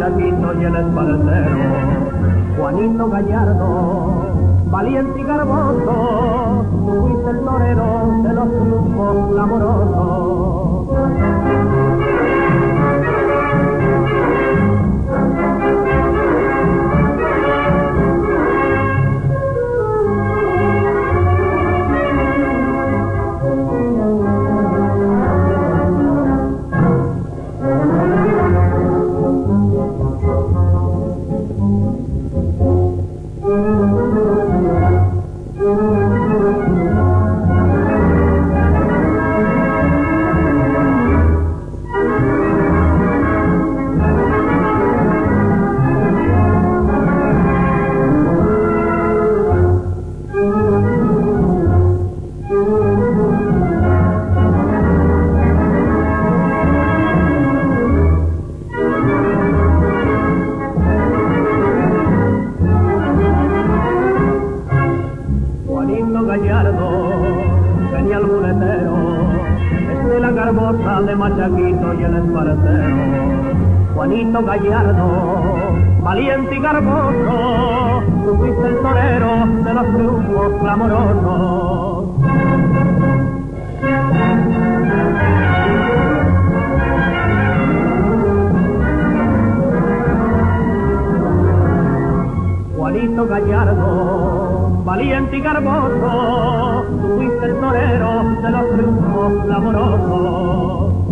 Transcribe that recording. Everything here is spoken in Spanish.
machaquito y el esparcero. Juanito Gallardo, valiente y garboso, tú fuiste el torero de los triunfos clamorosos. Genial muletero, es la garbosa de machaquito y el esparcero. Juanito Gallardo, valiente y garboso, tú fuiste el torero de los triunfos clamorosos. Juanito Gallardo, valiente y garboso, tú fuiste el torero de los triunfos clamorosos.